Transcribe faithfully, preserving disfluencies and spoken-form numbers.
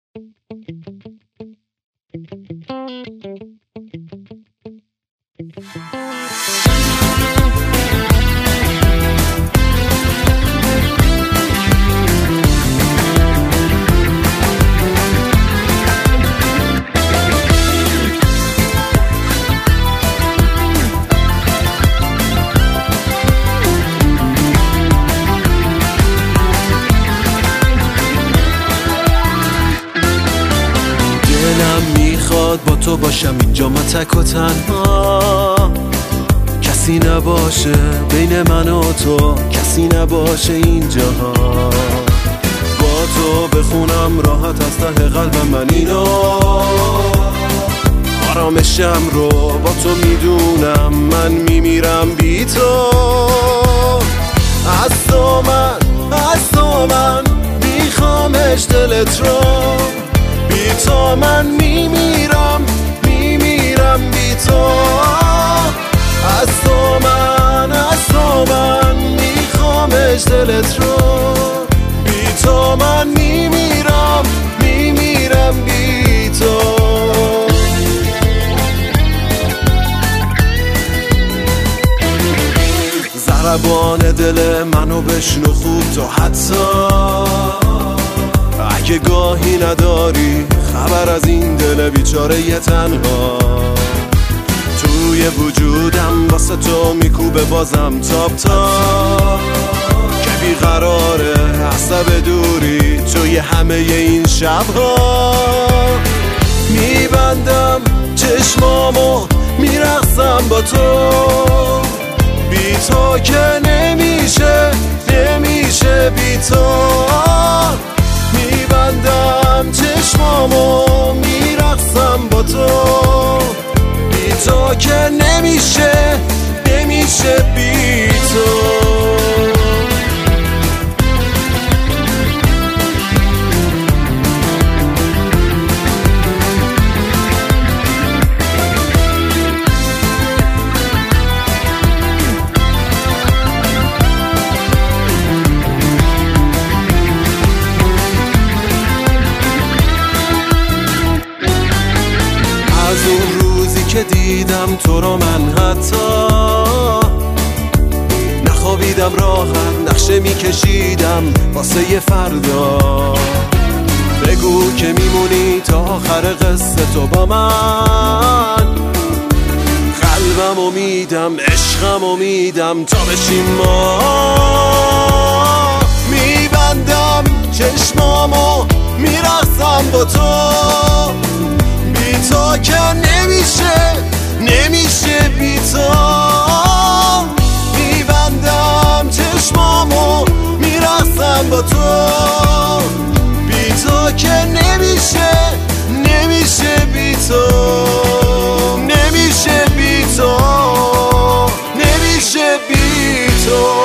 با تو باشم اینجا من تک و تنها، کسی نباشه بین من و تو، کسی نباشه اینجا. با تو بخونم راحت از ته قلبم من اینو، آرامشم رو با تو میدونم، من میمیرم بی تو. از تو من از تو من میخوامش دلت رو، بی تو من میمیرم میمیرم بی تو. از تو من از تو من میخوامش دلت رو، بی تو من میمیرم میمیرم بی تو. ضربان دل منو بشنو خوب تو، حتی اگه گاهی نداری خبر از این دل بیچاره یه تنها. توی وجودم واسه تو میکوبه بازم تاب تاب، که بیقراره عصب دوری توی همه این شبها. میبندم چشمامو میرقصم با تو، بی تو که نمیشه نمیشه بی تو. میبندم چشمامو میرقصم با تو، بی تو که نمیشه نمیشه بی تو. از اون روزی که دیدم تو رو من حتی نخوابیدم، راحت نقشه میکشیدم واسه یه فردا. بگو که میمونی تا آخر قصه تو با من، قلبم میدم عشقم میدم تا بشیم ما. میبندم چشمامو میرقصم با تو، بی تو که نمیشه نمیشه بی تو. میبندم چشمامو میرقصم با تو، بی تو که نمیشه نمیشه بی تو. نمیشه بی تو نمیشه بی تو.